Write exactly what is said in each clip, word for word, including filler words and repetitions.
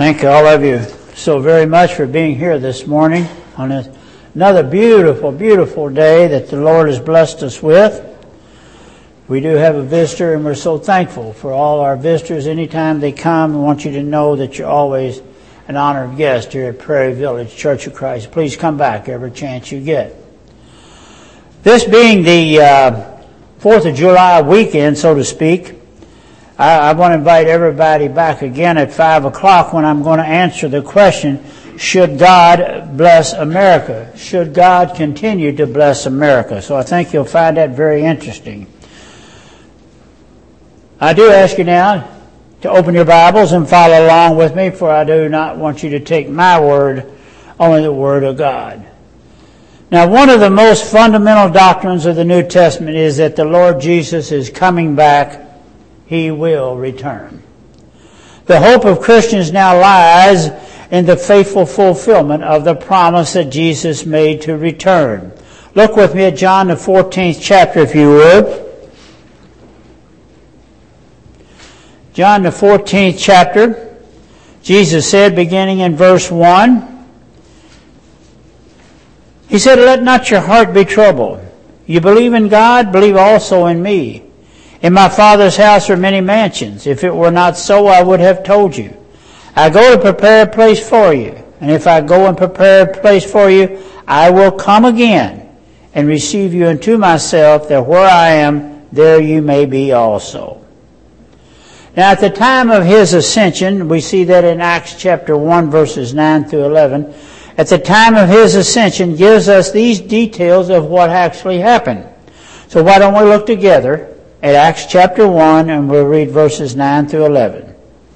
Thank all of you so very much for being here this morning on this, another beautiful, beautiful day that the Lord has blessed us with. We do have a visitor, and we're so thankful for all our visitors. Anytime they come, I want you to know that you're always an honored guest here at Prairie Village Church of Christ. Please come back every chance you get. This being the uh, fourth of July weekend, so to speak, I, I want to invite everybody back again at five o'clock when I'm going to answer the question, should God bless America? Should God continue to bless America? So I think you'll find that very interesting. I do ask you now to open your Bibles and follow along with me, for I do not want you to take my word, only the word of God. Now, one of the most fundamental doctrines of the New Testament is that the Lord Jesus is coming back. He will return. The hope of Christians now lies in the faithful fulfillment of the promise that Jesus made to return. Look with me at John the fourteenth chapter, if you would. John the fourteenth chapter, Jesus said, beginning in verse one, He said, "Let not your heart be troubled. You believe in God, believe also in me. In my Father's house are many mansions. If it were not so, I would have told you. I go to prepare a place for you. And if I go and prepare a place for you, I will come again and receive you unto myself, that where I am, there you may be also." Now, at the time of his ascension, we see that in Acts chapter one, verses nine through eleven, at the time of his ascension gives us these details of what actually happened. So why don't we look together at Acts chapter one, and we'll read verses nine through eleven.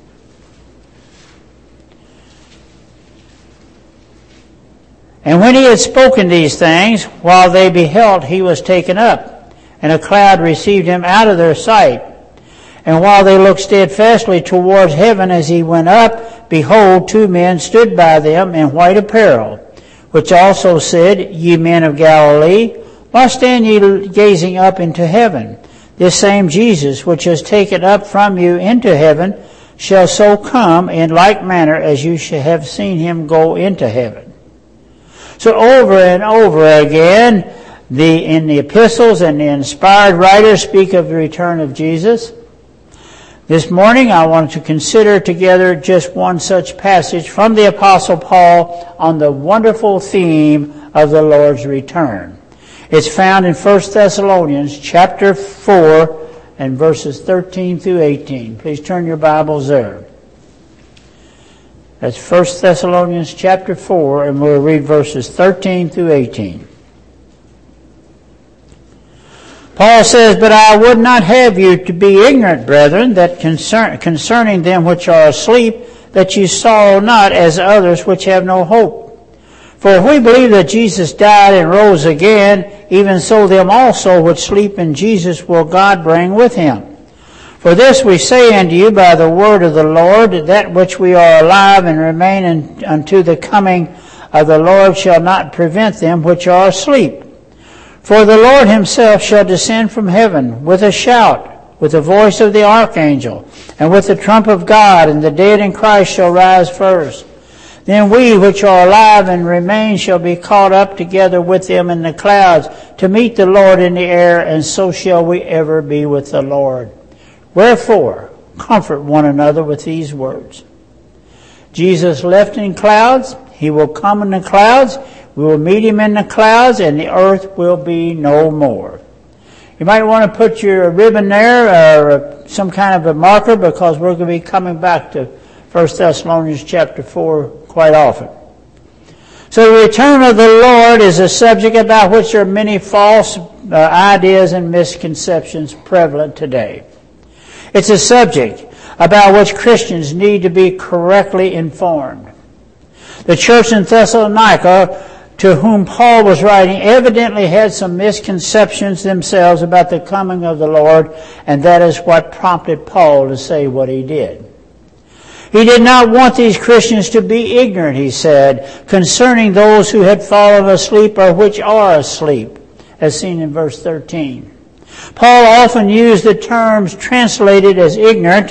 "And when he had spoken these things, while they beheld, he was taken up, and a cloud received him out of their sight. And while they looked steadfastly towards heaven as he went up, behold, two men stood by them in white apparel, which also said, Ye men of Galilee, why stand ye gazing up into heaven? This same Jesus, which is taken up from you into heaven, shall so come in like manner as you shall have seen him go into heaven." So over and over again, the in the epistles and the inspired writers speak of the return of Jesus. This morning I want to consider together just one such passage from the Apostle Paul on the wonderful theme of the Lord's return. It's found in First Thessalonians chapter four and verses thirteen through eighteen. Please turn your Bibles there. That's First Thessalonians chapter four, and we'll read verses thirteen through eighteen. Paul says, "But I would not have you to be ignorant, brethren, that concern, concerning them which are asleep, that ye sorrow not as others which have no hope. For if we believe that Jesus died and rose again, even so them also which sleep in Jesus will God bring with him. For this we say unto you by the word of the Lord, that which we are alive and remain in, unto the coming of the Lord shall not prevent them which are asleep. For the Lord himself shall descend from heaven with a shout, with the voice of the archangel, and with the trump of God, and the dead in Christ shall rise first. Then we which are alive and remain shall be caught up together with them in the clouds to meet the Lord in the air, and so shall we ever be with the Lord. Wherefore, comfort one another with these words. Jesus left in clouds. He will come in the clouds. We will meet him in the clouds, and the earth will be no more." You might want to put your ribbon there or some kind of a marker, because we're going to be coming back to First Thessalonians chapter four quite often. So the return of the Lord is a subject about which there are many false uh, ideas and misconceptions prevalent today. It's a subject about which Christians need to be correctly informed. The church in Thessalonica, to whom Paul was writing, evidently had some misconceptions themselves about the coming of the Lord, and that is what prompted Paul to say what he did. He did not want these Christians to be ignorant, he said, concerning those who had fallen asleep or which are asleep, as seen in verse thirteen. Paul often used the terms translated as ignorant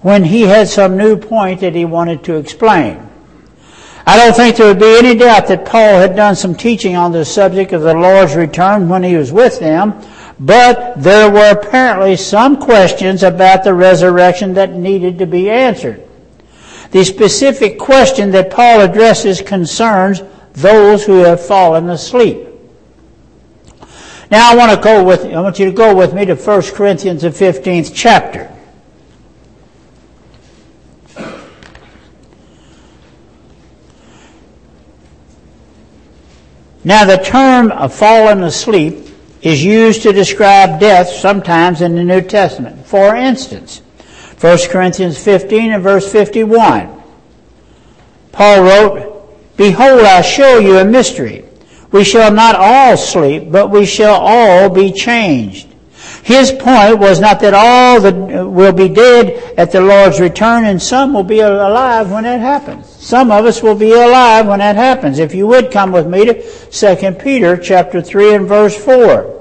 when he had some new point that he wanted to explain. I don't think there would be any doubt that Paul had done some teaching on the subject of the Lord's return when he was with them, but there were apparently some questions about the resurrection that needed to be answered. The specific question that Paul addresses concerns those who have fallen asleep. Now I want to go with I want you to go with me to First Corinthians the fifteenth chapter. Now the term of fallen asleep is used to describe death sometimes in the New Testament. For instance, First Corinthians fifteen and verse fifty-one. Paul wrote, "Behold, I show you a mystery. We shall not all sleep, but we shall all be changed." His point was not that all the, will be dead at the Lord's return, and some will be alive when that happens. Some of us will be alive when that happens. If you would come with me to Second Peter chapter three and verse four.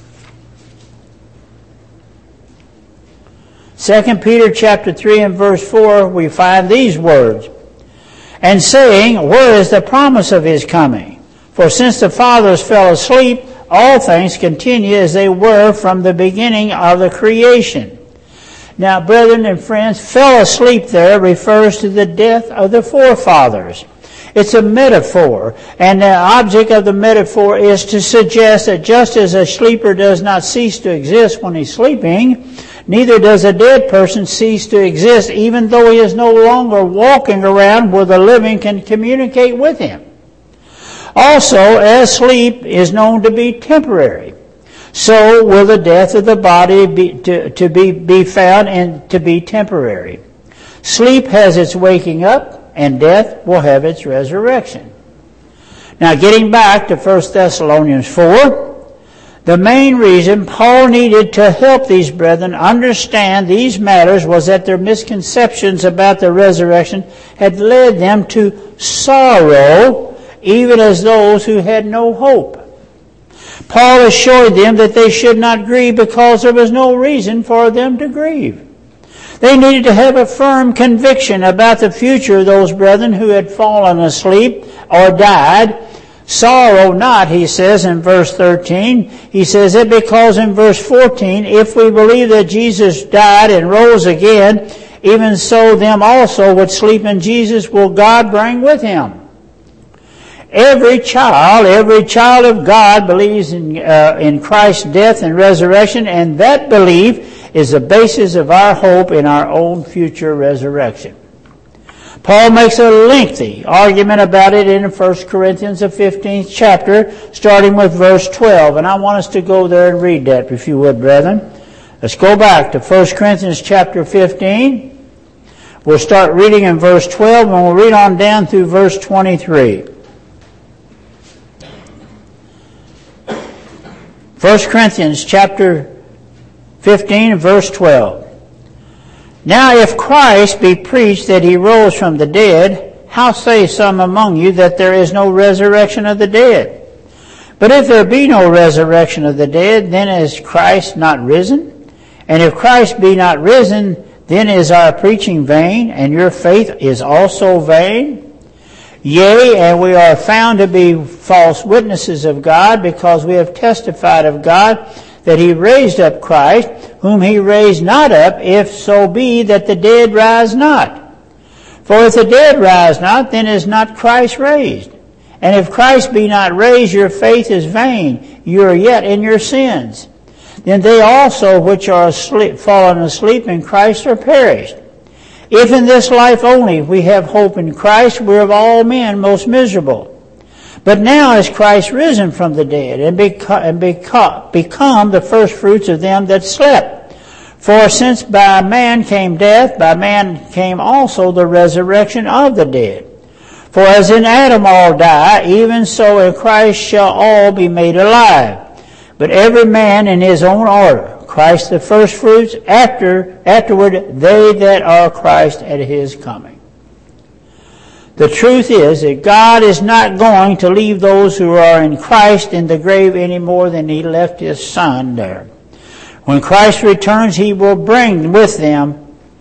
Second Peter chapter three and verse four, we find these words. "And saying, where is the promise of his coming? For since the fathers fell asleep, all things continue as they were from the beginning of the creation." Now, brethren and friends, fell asleep there refers to the death of the forefathers. It's a metaphor, and the object of the metaphor is to suggest that just as a sleeper does not cease to exist when he's sleeping, neither does a dead person cease to exist even though he is no longer walking around where the living can communicate with him. Also, as sleep is known to be temporary, so will the death of the body be to, to be, be found and to be temporary. Sleep has its waking up, and death will have its resurrection. Now, getting back to First Thessalonians four, the main reason Paul needed to help these brethren understand these matters was that their misconceptions about the resurrection had led them to sorrow, even as those who had no hope. Paul assured them that they should not grieve because there was no reason for them to grieve. They needed to have a firm conviction about the future of those brethren who had fallen asleep or died. "Sorrow not," he says in verse thirteen. He says it because in verse fourteen, "If we believe that Jesus died and rose again, even so them also which sleep in Jesus will God bring with him." Every child, every child of God believes in, uh, in Christ's death and resurrection, and that belief is the basis of our hope in our own future resurrection. Paul makes a lengthy argument about it in First Corinthians, the fifteenth chapter, starting with verse twelve. And I want us to go there and read that, if you would, brethren. Let's go back to First Corinthians chapter fifteen. We'll start reading in verse twelve, and we'll read on down through verse twenty-three. First Corinthians chapter fifteen, verse twelve. "Now if Christ be preached that he rose from the dead, how say some among you that there is no resurrection of the dead? But if there be no resurrection of the dead, then is Christ not risen? And if Christ be not risen, then is our preaching vain, and your faith is also vain? Yea, and we are found to be false witnesses of God, because we have testified of God that he raised up Christ, whom he raised not up, if so be that the dead rise not. For if the dead rise not, then is not Christ raised. And if Christ be not raised, your faith is vain, you are yet in your sins. Then they also which are asleep, fallen asleep in Christ are perished. If in this life only we have hope in Christ, we are of all men most miserable. But now is Christ risen from the dead, and, beco- and beco- become the firstfruits of them that slept. For since by man came death, by man came also the resurrection of the dead. For as in Adam all die, even so in Christ shall all be made alive. But every man in his own order. Christ the firstfruits, after, afterward they that are Christ at his coming. The truth is that God is not going to leave those who are in Christ in the grave any more than he left his Son there. When Christ returns, he will bring with them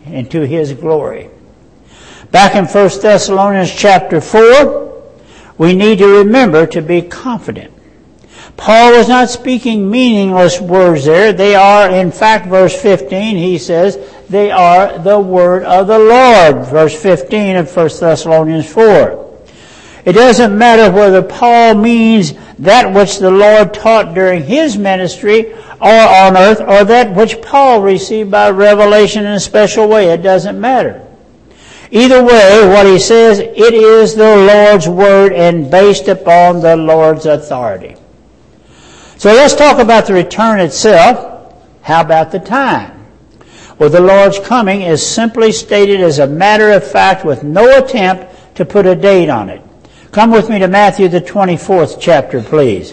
into his glory. Back in First Thessalonians chapter four, we need to remember to be confident. Paul was not speaking meaningless words there. They are, in fact, verse fifteen, he says, they are the word of the Lord. Verse fifteen of First Thessalonians four. It doesn't matter whether Paul means that which the Lord taught during his ministry or on earth, or that which Paul received by revelation in a special way. It doesn't matter. Either way, what he says, it is the Lord's word and based upon the Lord's authority. So let's talk about the return itself. How about the time? Well, the Lord's coming is simply stated as a matter of fact with no attempt to put a date on it. Come with me to Matthew the twenty-fourth chapter, please.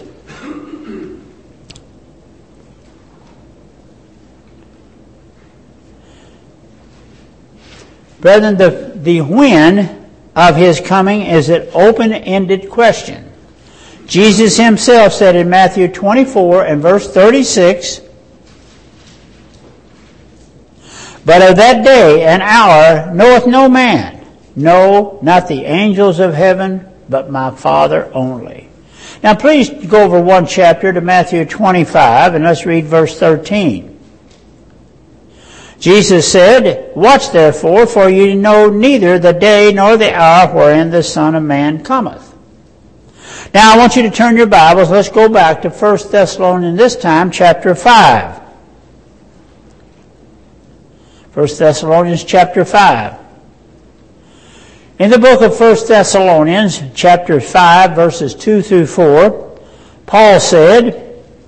Brethren, the, the when of his coming is an open-ended question. Jesus himself said in Matthew twenty-four and verse thirty-six, "But of that day and hour knoweth no man, no, not the angels of heaven, but my Father only." Now please go over one chapter to Matthew twenty-five and let's read verse thirteen. Jesus said, "Watch therefore, for ye know neither the day nor the hour wherein the Son of Man cometh." Now I want you to turn your Bibles. Let's go back to First Thessalonians, this time chapter five. First Thessalonians chapter five. In the book of First Thessalonians chapter five, verses two through four, Paul said,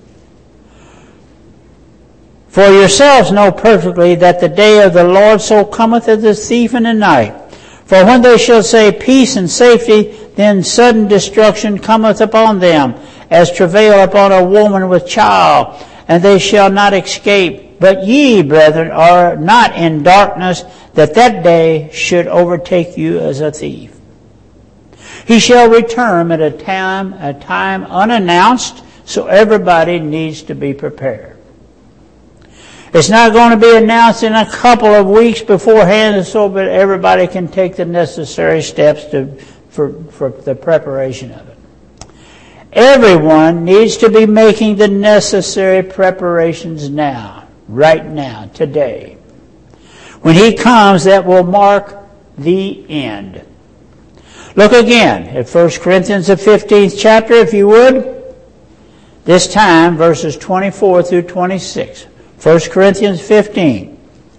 "For yourselves know perfectly that the day of the Lord so cometh as a thief in the night. For when they shall say peace and safety, then sudden destruction cometh upon them, as travail upon a woman with child, and they shall not escape. But ye, brethren, are not in darkness, that that day should overtake you as a thief. He shall return at a time, a time unannounced, so everybody needs to be prepared." It's not going to be announced in a couple of weeks beforehand so that everybody can take the necessary steps to, for, for the preparation of it. Everyone needs to be making the necessary preparations now, right now, today. When he comes, that will mark the end. Look again at First Corinthians, the fifteenth chapter, if you would. This time, verses twenty-four through twenty-six. First Corinthians fifteen.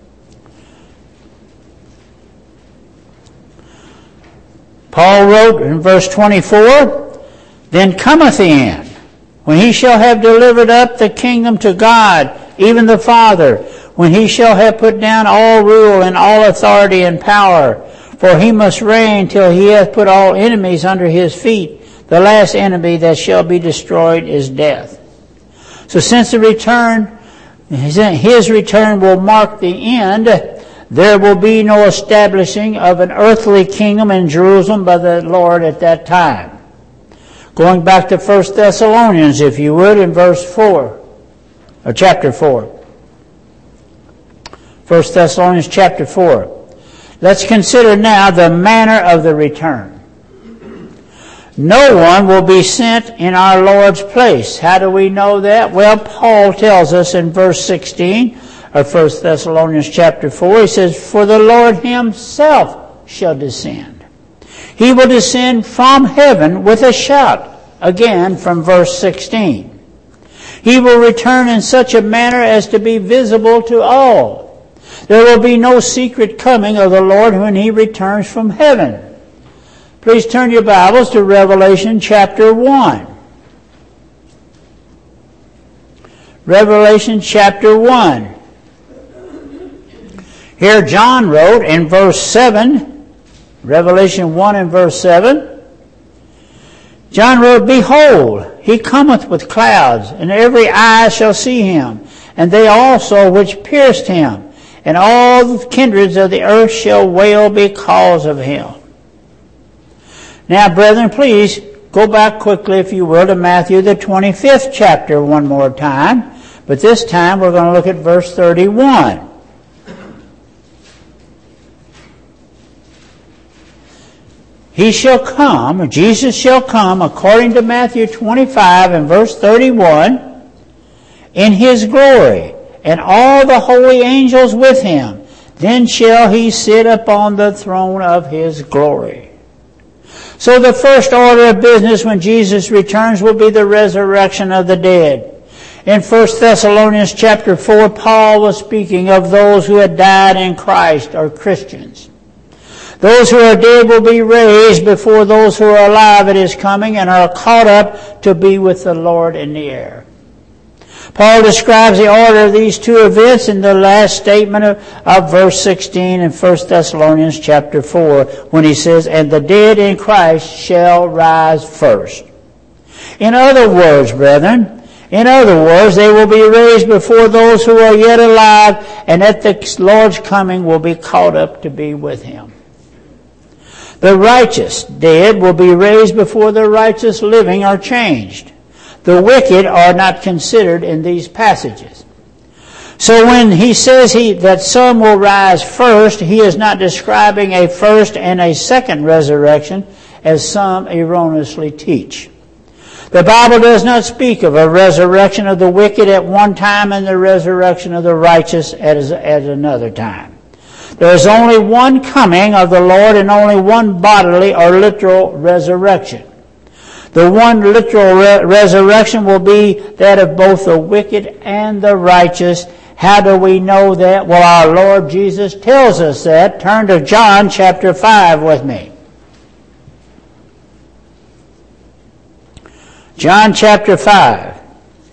Paul wrote in verse twenty-four, "Then cometh the end, when he shall have delivered up the kingdom to God, even the Father, when he shall have put down all rule and all authority and power. For he must reign till he hath put all enemies under his feet. The last enemy that shall be destroyed is death." So since the return His return will mark the end, there will be no establishing of an earthly kingdom in Jerusalem by the Lord at that time. Going back to First Thessalonians, if you would, in verse four, or chapter four. First Thessalonians chapter four. Let's consider now the manner of the return. No one will be sent in our Lord's place. How do we know that? Well, Paul tells us in verse sixteen of First Thessalonians chapter four, he says, "For the Lord himself shall descend. He will descend from heaven with a shout." Again, from verse sixteen. "He will return in such a manner as to be visible to all. There will be no secret coming of the Lord when he returns from heaven." Please turn your Bibles to Revelation chapter one. Revelation chapter one. Here John wrote in verse seven, Revelation one and verse seven, John wrote, "Behold, he cometh with clouds, and every eye shall see him, and they also which pierced him, and all the kindreds of the earth shall wail because of him." Now, brethren, please go back quickly, if you will, to Matthew the twenty-fifth chapter one more time. But this time we're going to look at verse thirty-one. He shall come, or Jesus shall come, according to Matthew twenty-five and verse thirty-one, in his glory, and all the holy angels with him. Then shall he sit upon the throne of his glory. So the first order of business when Jesus returns will be the resurrection of the dead. In First Thessalonians chapter four, Paul was speaking of those who had died in Christ, or Christians. Those who are dead will be raised before those who are alive at his coming and are caught up to be with the Lord in the air. Paul describes the order of these two events in the last statement of, of verse sixteen in First Thessalonians chapter four, when he says, "And the dead in Christ shall rise first." In other words, brethren, in other words, they will be raised before those who are yet alive, and at the Lord's coming will be caught up to be with him. The righteous dead will be raised before the righteous living are changed. The wicked are not considered in these passages. So when he says he, that some will rise first, he is not describing a first and a second resurrection, as some erroneously teach. The Bible does not speak of a resurrection of the wicked at one time and the resurrection of the righteous at, at another time. There is only one coming of the Lord and only one bodily or literal resurrection. The one literal re- resurrection will be that of both the wicked and the righteous. How do we know that? Well, our Lord Jesus tells us that. Turn to John chapter five with me. John chapter five.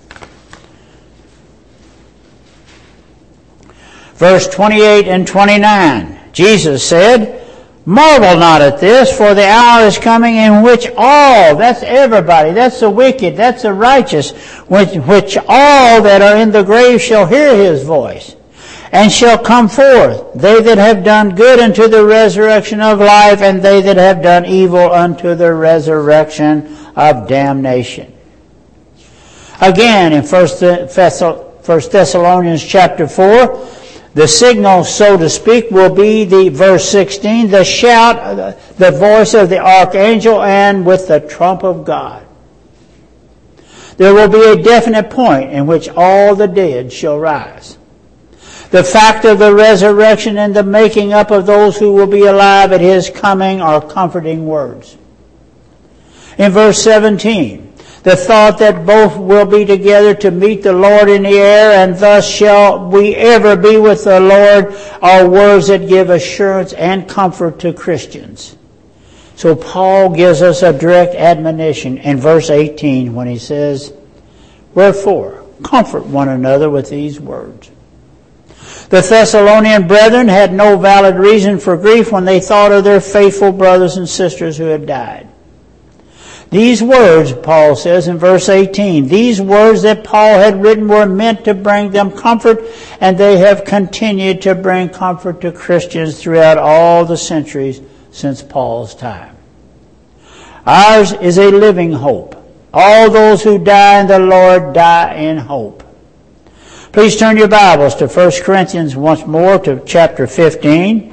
Verse twenty-eight and twenty-nine. Jesus said, "Marvel not at this, for the hour is coming in which all," that's everybody, that's the wicked, that's the righteous, which, which all that are in the grave shall hear his voice, and shall come forth, they that have done good unto the resurrection of life, and they that have done evil unto the resurrection of damnation. Again, in First Thessalonians chapter four, the signal, so to speak, will be the verse sixteen, the shout, the voice of the archangel, and with the trump of God. There will be a definite point in which all the dead shall rise. The fact of the resurrection and the making up of those who will be alive at his coming are comforting words. In verse seventeen, the thought that both will be together to meet the Lord in the air, and thus shall we ever be with the Lord, are words that give assurance and comfort to Christians. So Paul gives us a direct admonition in verse eighteen when he says, "Wherefore, comfort one another with these words." The Thessalonian brethren had no valid reason for grief when they thought of their faithful brothers and sisters who had died. These words, Paul says in verse eighteen, these words that Paul had written were meant to bring them comfort, and they have continued to bring comfort to Christians throughout all the centuries since Paul's time. Ours is a living hope. All those who die in the Lord die in hope. Please turn your Bibles to First Corinthians once more, to chapter fifteen.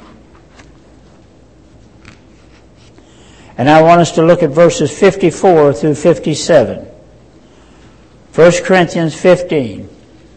And I want us to look at verses fifty-four through fifty-seven. First Corinthians fifteen.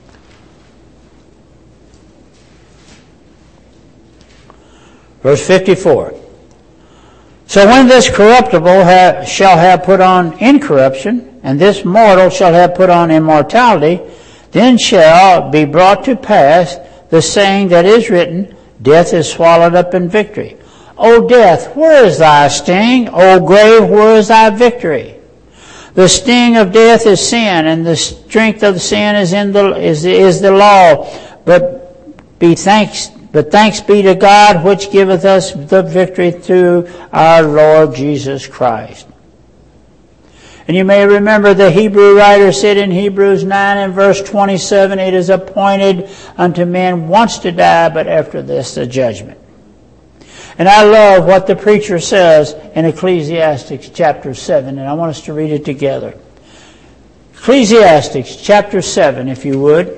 Verse fifty-four. "So when this corruptible ha- shall have put on incorruption, and this mortal shall have put on immortality, then shall be brought to pass the saying that is written, Death is swallowed up in victory. O death, where is thy sting? O grave, where is thy victory? The sting of death is sin, and the strength of sin is in the is, is the law. But be thanks, but thanks be to God, which giveth us the victory through our Lord Jesus Christ." And you may remember the Hebrew writer said in Hebrews nine and verse twenty-seven, "It is appointed unto men once to die, but after this the judgment." And I love what the preacher says in Ecclesiastes chapter seven, and I want us to read it together. Ecclesiastes chapter seven, if you would.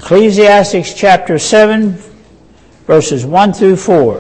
Ecclesiastes chapter seven, verses one through four.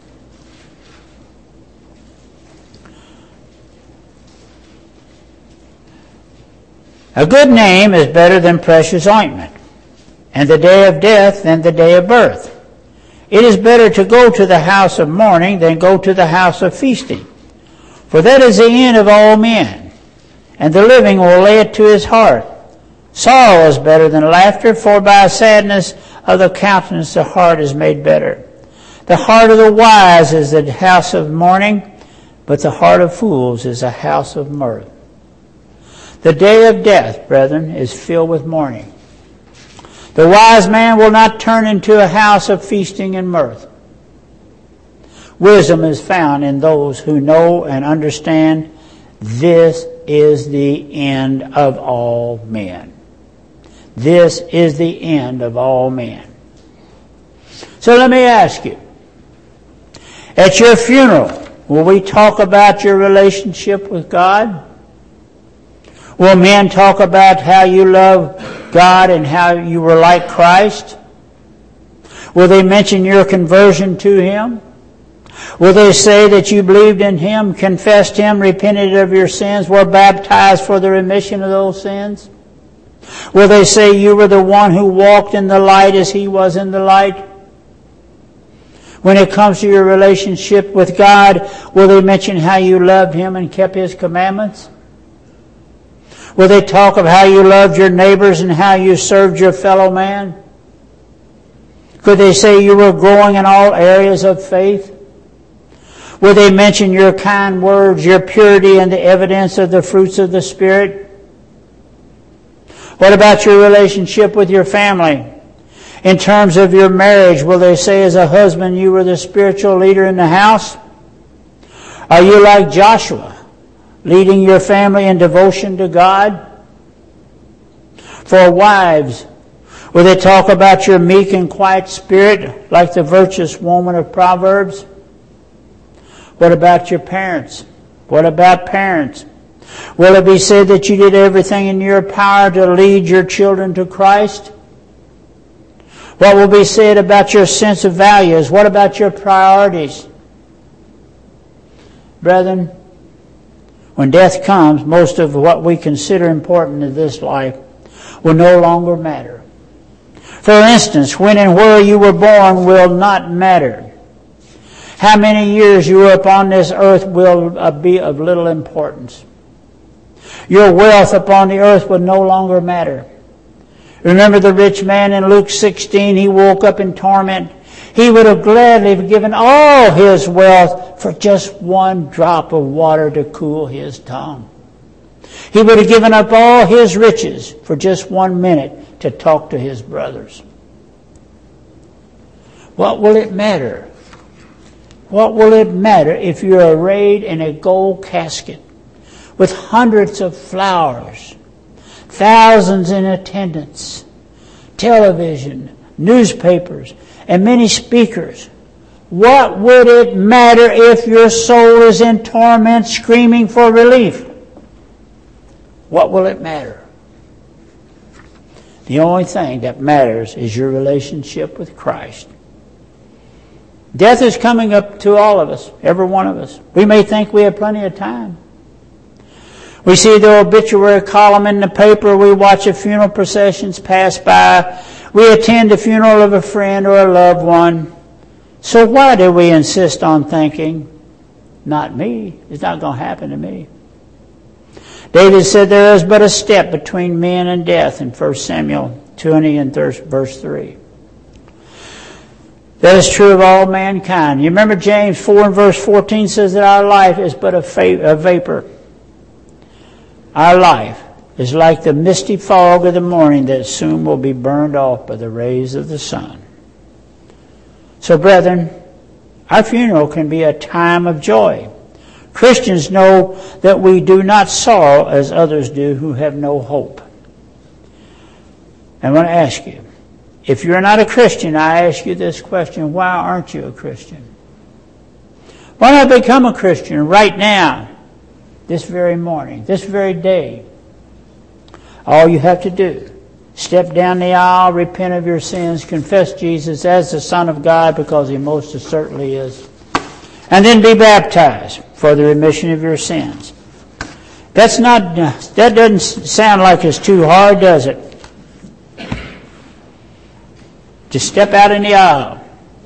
A good name is better than precious ointment, and the day of death than the day of birth. It is better to go to the house of mourning than go to the house of feasting. For that is the end of all men, and the living will lay it to his heart. Sorrow is better than laughter, for by sadness of the countenance the heart is made better. The heart of the wise is the house of mourning, but the heart of fools is a house of mirth. The day of death, brethren, is filled with mourning. The wise man will not turn into a house of feasting and mirth. Wisdom is found in those who know and understand this is the end of all men. This is the end of all men. So let me ask you, at your funeral, will we talk about your relationship with God? Will men talk about how you love God and how you were like Christ? Will they mention your conversion to Him? Will they say that you believed in Him, confessed Him, repented of your sins, were baptized for the remission of those sins? Will they say you were the one who walked in the light as He was in the light? When it comes to your relationship with God, will they mention how you loved Him and kept His commandments? Will they talk of how you loved your neighbors and how you served your fellow man? Could they say you were growing in all areas of faith? Will they mention your kind words, your purity, and the evidence of the fruits of the Spirit? What about your relationship with your family? In terms of your marriage, will they say as a husband you were the spiritual leader in the house? Are you like Joshua, leading your family in devotion to God? For wives, will they talk about your meek and quiet spirit like the virtuous woman of Proverbs? What about your parents? What about parents? Will it be said that you did everything in your power to lead your children to Christ? What will be said about your sense of values? What about your priorities? Brethren, when death comes, most of what we consider important in this life will no longer matter. For instance, when and where you were born will not matter. How many years you were upon this earth will be of little importance. Your wealth upon the earth will no longer matter. Remember the rich man in Luke sixteen, he woke up in torment. He would have gladly given all his wealth for just one drop of water to cool his tongue. He would have given up all his riches for just one minute to talk to his brothers. What will it matter? What will it matter if you're arrayed in a gold casket with hundreds of flowers, thousands in attendance, television, newspapers, and many speakers? What would it matter if your soul is in torment screaming for relief? What will it matter? The only thing that matters is your relationship with Christ. Death is coming up to all of us, every one of us. We may think we have plenty of time. We see the obituary column in the paper. We watch the funeral processions pass by. We attend the funeral of a friend or a loved one. So why do we insist on thinking, not me, it's not going to happen to me? David said there is but a step between men and death in First Samuel twenty and verse three. That is true of all mankind. You remember James four and verse fourteen says that our life is but a, fa- a vapor. Our life is like the misty fog of the morning that soon will be burned off by the rays of the sun. So, brethren, our funeral can be a time of joy. Christians know that we do not sorrow as others do who have no hope. I want to ask you, if you're not a Christian, I ask you this question: why aren't you a Christian? Why not become a Christian right now, this very morning, this very day? All you have to do Step down the aisle, repent of your sins, confess Jesus as the Son of God, because He most certainly is. And then be baptized for the remission of your sins. That's not, that doesn't sound like it's too hard, does it? Just step out in the aisle.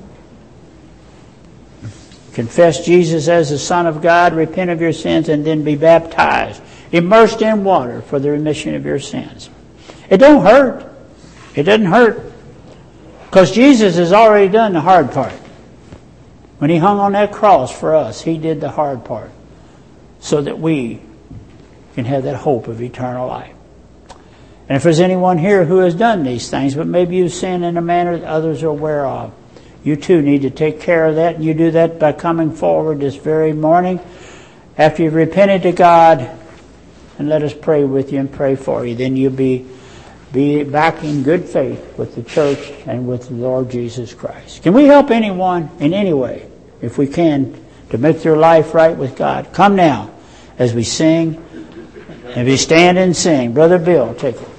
Confess Jesus as the Son of God, repent of your sins, and then be baptized, immersed in water for the remission of your sins. It don't hurt. It doesn't hurt. Because Jesus has already done the hard part. When He hung on that cross for us, He did the hard part so that we can have that hope of eternal life. And if there's anyone here who has done these things, but maybe you've sinned in a manner that others are aware of, you too need to take care of that. And you do that by coming forward this very morning after you've repented to God, and let us pray with you and pray for you. Then you'll be Be back in good faith with the church and with the Lord Jesus Christ. Can we help anyone in any way, if we can, to make their life right with God? Come now as we sing, and we stand and sing. Brother Bill, take it.